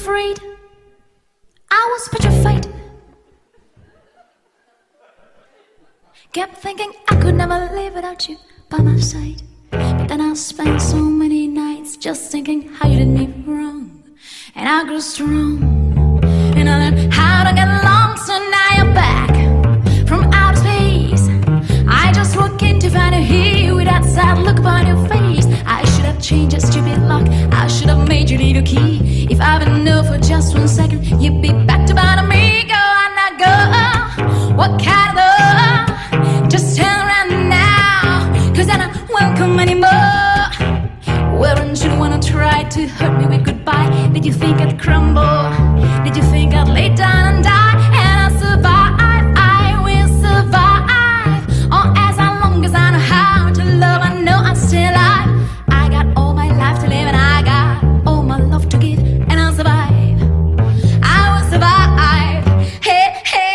afraid. I was petrified. Kept thinking I could never live without you by my side. But then I spent so many nights just thinking how you did me wrong. And I grew strong, and I learned how to get along. So now you're back from outer space. I just walk in to find you here with that sad look upon your face. I should have changed your stupid lock. I should have made you leave your key. If I've been known for just 1 second, you'd be back to bother me. Go on now, go. What kind of love? Just turn around now, 'cause I don't welcome anymore. Weren't you the one who tried to hurt me with goodbye? Did you think I'd crumble? Did you think I'd lay down and die? And I'll survive, I will survive. Oh, as long as I know how to love, I know I'm still alive. I got all my life to live, and I got all my love to give, and I'll survive. I will survive. Hey, hey.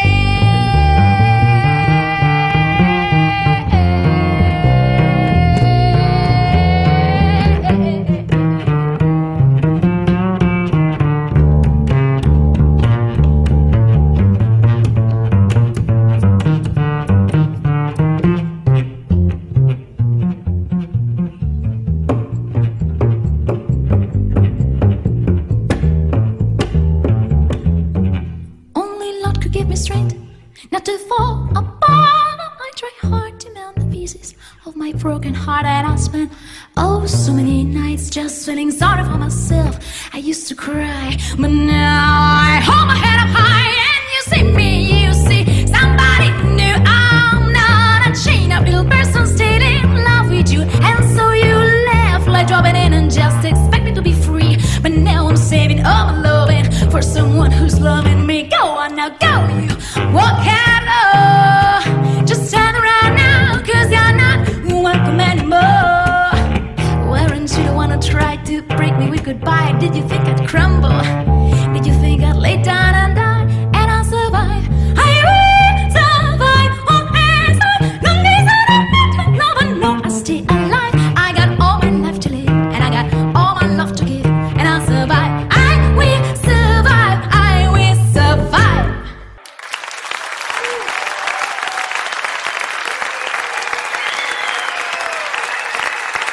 Give me strength not to fall apart. I try hard to mend the pieces of my broken heart, and I spent so many nights just feeling sorry for myself. I used to cry, but now I hold my head up high, and you see me, you see somebody new. I'm not a chain of little person still in love with you, and so you left like dropping in and just expect me to be free. But now I'm saving all my loving for someone who's loving me. Go on now, go. You walk out, just turn around now, 'cause you're not welcome anymore. Weren't you the one who tried to break me with goodbye? Did you think I'd crumble? Did you think I'd lay down and die? And I'll survive. I will survive. Oh, as long as I don't love, I know I stay alive. I got all my life to live, and I got all my love to give, and I'll survive. I will survive. I will survive.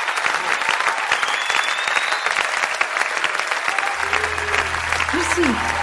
Merci.